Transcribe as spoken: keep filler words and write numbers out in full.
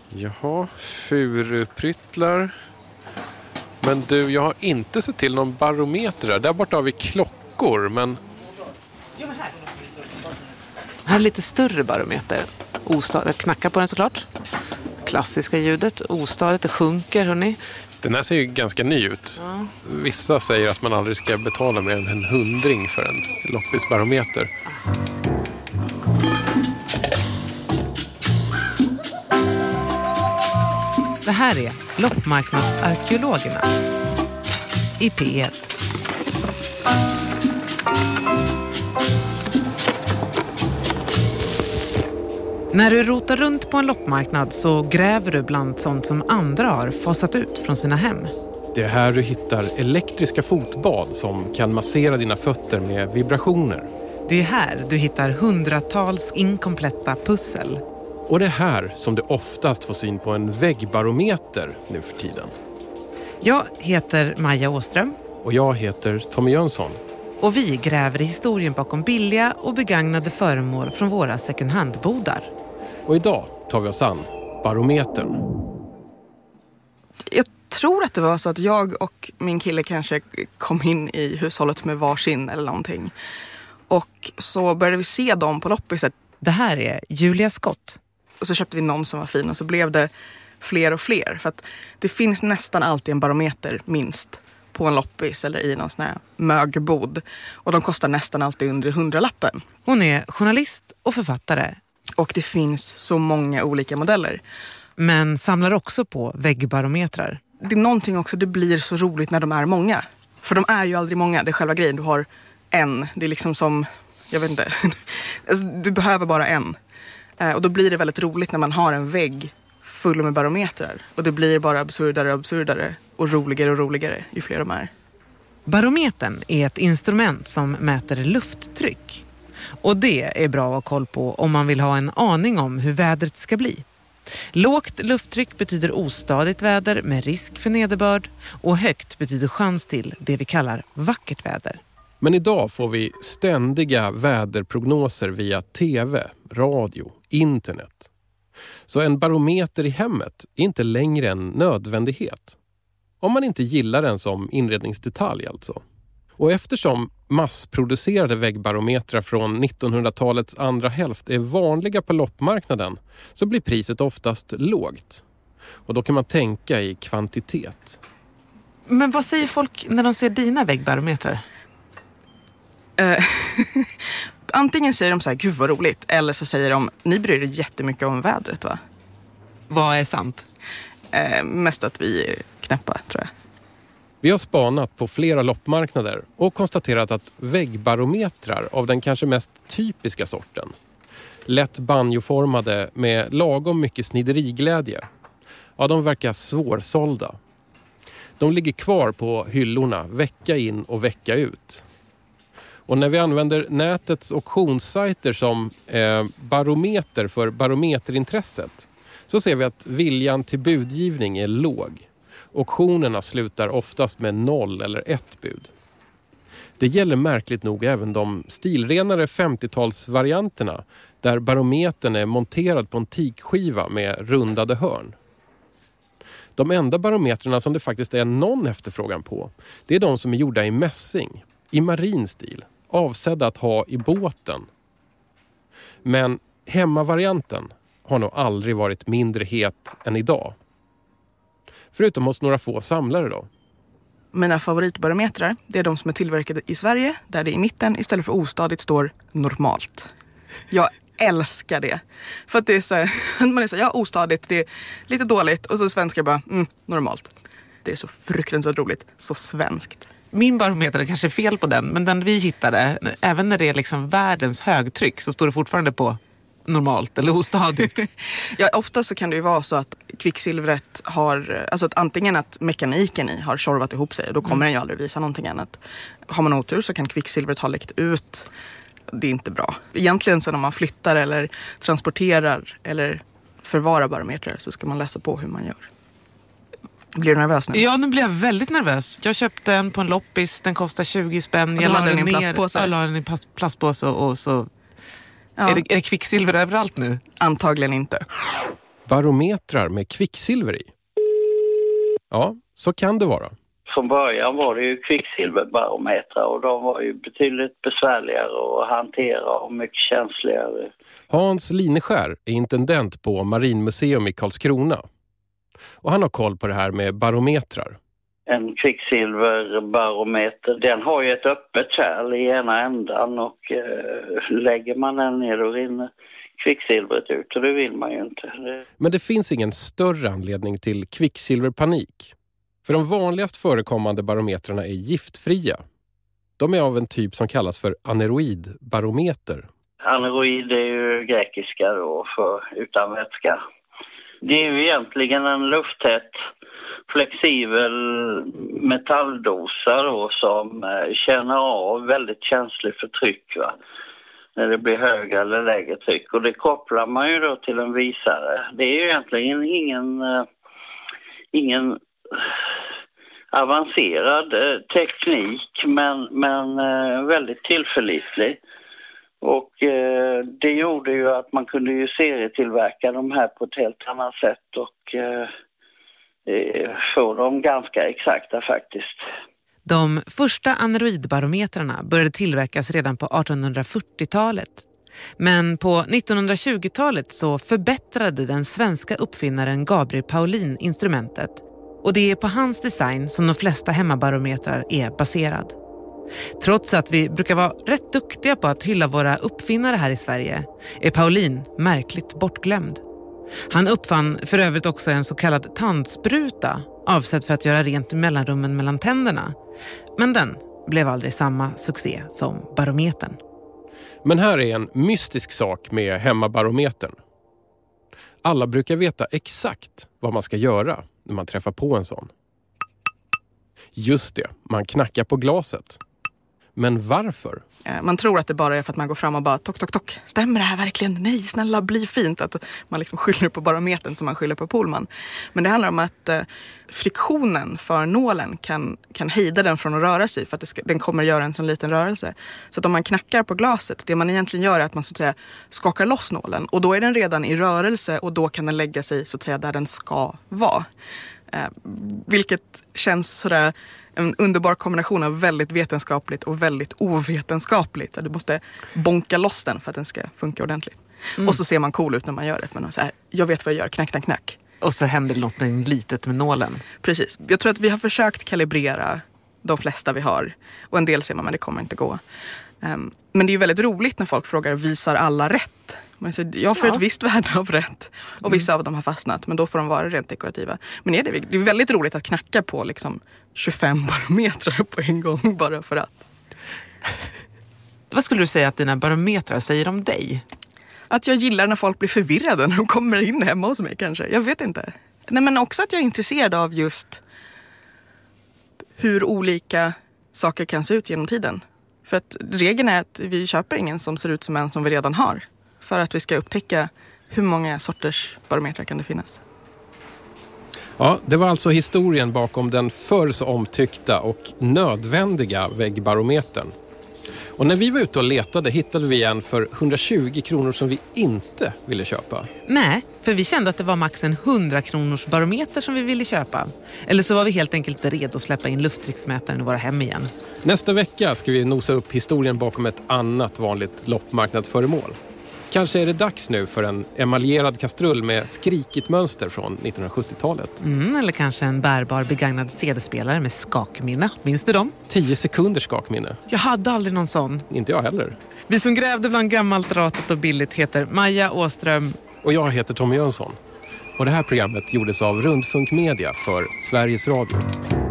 Jaha, furupryttlar. Men du, jag har inte sett till någon barometer där. Där borta har vi klockor, men... Jo, men här. Här är lite större barometer. Ostadigt, knacka på den såklart. Klassiska ljudet, ostadigt, det sjunker, hörni. Den här ser ju ganska ny ut. Ja. Vissa säger att man aldrig ska betala mer än en hundring för en loppisbarometer. Det här är loppmarknadsarkeologerna i P ett. När du rotar runt på en loppmarknad så gräver du bland sånt som andra har fasat ut från sina hem. Det är här du hittar elektriska fotbad som kan massera dina fötter med vibrationer. Det är här du hittar hundratals inkompletta pussel. Och det är här som du oftast får syn på en väggbarometer nu för tiden. Jag heter Maja Åström. Och jag heter Tommy Jönsson. Och vi gräver i historien bakom billiga och begagnade föremål från våra second hand-bodar. Och idag tar vi oss an barometern. Jag tror att det var så att jag och min kille kanske kom in i hushållet med varsin eller någonting. Och så började vi se dem på loppisar. Det här är Julia Skott. Och så köpte vi någon som var fin och så blev det fler och fler. För att det finns nästan alltid en barometer minst på en loppis eller i någon sån här mögbod. Och de kostar nästan alltid under hundralappen. Hon är journalist och författare. Och det finns så många olika modeller. Men samlar också på väggbarometrar. Det är någonting också, det blir så roligt när de är många. För de är ju aldrig många, det är själva grejen. Du har en, det är liksom som, jag vet inte, du behöver bara en. Och då blir det väldigt roligt när man har en vägg full med barometrar. Och det blir bara absurdare och absurdare och roligare och roligare ju fler de är. Barometern är ett instrument som mäter lufttryck. Och det är bra att ha koll på om man vill ha en aning om hur vädret ska bli. Lågt lufttryck betyder ostadigt väder med risk för nederbörd. Och högt betyder chans till det vi kallar vackert väder. Men idag får vi ständiga väderprognoser via tv, radio, internet. Så en barometer i hemmet är inte längre en nödvändighet. Om man inte gillar den som inredningsdetalj alltså. Och eftersom massproducerade väggbarometrar från nittonhundratalets andra hälft är vanliga på loppmarknaden så blir priset oftast lågt. Och då kan man tänka i kvantitet. Men vad säger folk när de ser dina väggbarometrar? Uh, antingen säger de så här, gud vad roligt. Eller så säger de, ni bryr er jättemycket om vädret va? Vad är sant? Uh, mest att vi är knäppa tror jag. Vi har spanat på flera loppmarknader och konstaterat att väggbarometrar av den kanske mest typiska sorten, lätt banjoformade med lagom mycket snideriglädje, ja de verkar svårsålda. De ligger kvar på hyllorna vecka in och vecka ut. Och när vi använder nätets auktionssajter som eh, barometer för barometerintresset så ser vi att viljan till budgivning är låg. Auktionerna slutar oftast med noll eller ett bud. Det gäller märkligt nog även de stilrenare femtiotalsvarianterna där barometern är monterad på en teakskiva med rundade hörn. De enda barometrarna som det faktiskt är någon efterfrågan på, det är de som är gjorda i mässing, i marin stil, avsedda att ha i båten. Men hemmavarianten har nog aldrig varit mindre het än idag. Förutom hos några få samlare då. Mina favoritbarometrar, det är de som är tillverkade i Sverige, där det i mitten istället för ostadigt står normalt. Jag älskar det. För att det är så här, man är så här, ja ostadigt, det är lite dåligt. Och så svenskar bara, mm, normalt. Det är så fruktansvärt roligt, så svenskt. Min barometer är kanske fel på den, men den vi hittade, även när det är liksom världens högtryck så står det fortfarande på normalt eller ostadigt. Ja, ofta så kan det ju vara så att kvicksilvret har, alltså att antingen att mekaniken i har tjorvat ihop sig och då kommer mm. den ju aldrig visa någonting annat. Har man otur så kan kvicksilvret ha läckt ut. Det är inte bra. Egentligen så när man flyttar eller transporterar eller förvarar barometrar så ska man läsa på hur man gör. Blir du nervös nu? Ja, nu blir jag väldigt nervös. Jag köpte en på en loppis, den kostar tjugo spänn. Jag la den i en plastpåse. Jag la den i en plastpåse och så... Ja. Är, det, är det kvicksilver överallt nu? Antagligen inte. Barometrar med kvicksilver i. Ja, så kan det vara. Från början var det ju kvicksilverbarometrar och de var ju betydligt besvärligare att hantera och mycket känsligare. Hans Lineskär är intendent på Marinmuseum i Karlskrona. Och han har koll på det här med barometrar. En kvicksilverbarometer, den har ju ett öppet kärl i ena ändan och eh, lägger man den ner och rinner kvicksilvret ut och det vill man ju inte. Men det finns ingen större anledning till kvicksilverpanik. För de vanligast förekommande barometrarna är giftfria. De är av en typ som kallas för aneroidbarometer. Aneroid är ju grekiska då för utan vätska. Det är ju egentligen en lufttät flexibel metalldosa då som känner av väldigt känsligt för tryck, va? När det blir högre eller lägre tryck. Och det kopplar man ju då till en visare. Det är ju egentligen ingen, ingen avancerad teknik men, men väldigt tillförlitlig. Och eh, det gjorde ju att man kunde ju serietillverka de här på ett helt annat sätt och eh, få dem ganska exakta faktiskt. De första aneroidbarometrarna började tillverkas redan på artonhundrafyrtiotalet. Men på nittonhundratjugotalet så förbättrade den svenska uppfinnaren Gabriel Paulin instrumentet. Och det är på hans design som de flesta hemmabarometrar är baserad. Trots att vi brukar vara rätt duktiga på att hylla våra uppfinnare här i Sverige är Paulin märkligt bortglömd. Han uppfann för övrigt också en så kallad tandspruta avsedd för att göra rent i mellanrummen mellan tänderna. Men den blev aldrig samma succé som barometern. Men här är en mystisk sak med hemmabarometern. Alla brukar veta exakt vad man ska göra när man träffar på en sån. Just det, man knackar på glaset. Men varför? Man tror att det bara är för att man går fram och bara tok, tok, tok. Stämmer det här verkligen? Nej, snälla, bli fint. Att man liksom skyller på barometern som man skyller på Polman. Men det handlar om att eh, friktionen för nålen kan, kan hejda den från att röra sig. För att det ska, den kommer att göra en sån liten rörelse. Så att om man knackar på glaset, det man egentligen gör är att man så att säga skakar loss nålen. Och då är den redan i rörelse och då kan den lägga sig så att säga där den ska vara. Eh, vilket känns sådär en underbar kombination av väldigt vetenskapligt och väldigt ovetenskapligt. Du måste bonka loss den för att den ska funka ordentligt. Mm. Och så ser man cool ut när man gör det. För man säger, jag vet vad jag gör, knack, knack, knack. Och så händer något litet med nålen. Precis. Jag tror att vi har försökt kalibrera de flesta vi har. Och en del säger man, men det kommer inte gå. Um, men det är ju väldigt roligt när folk frågar, visar alla rätt? Man säger, jag får ja. ett visst värde av rätt. Och vissa mm. av dem har fastnat, men då får de vara rent dekorativa. Men är det, det är väldigt roligt att knacka på liksom tjugofem barometrar på en gång bara för att. Vad skulle du säga att dina barometrar säger om dig? Att jag gillar när folk blir förvirrade när de kommer in hemma hos mig kanske. Jag vet inte. Nej, men också att jag är intresserad av just hur olika saker kan se ut genom tiden. För att regeln är att vi köper ingen som ser ut som en som vi redan har. För att vi ska upptäcka hur många sorters barometrar kan det finnas. Ja, det var alltså historien bakom den förr så omtyckta och nödvändiga väggbarometern. Och när vi var ute och letade hittade vi en för hundratjugo kronor som vi inte ville köpa. Nej, för vi kände att det var max en hundra kronors barometer som vi ville köpa. Eller så var vi helt enkelt redo att släppa in lufttrycksmätaren i våra hem igen. Nästa vecka ska vi nosa upp historien bakom ett annat vanligt loppmarknadsföremål. Kanske är det dags nu för en emaljerad kastrull med skrikigt mönster från nittonhundrasjuttiotalet. Mm, eller kanske en bärbar begagnad C D-spelare med skakminne. Minns du dem? Tio sekunders skakminne. Jag hade aldrig någon sån. Inte jag heller. Vi som grävde bland gammalt ratat och billigt heter Maja Åström. Och jag heter Tommy Jönsson. Och det här programmet gjordes av Rundfunk Media för Sveriges Radio.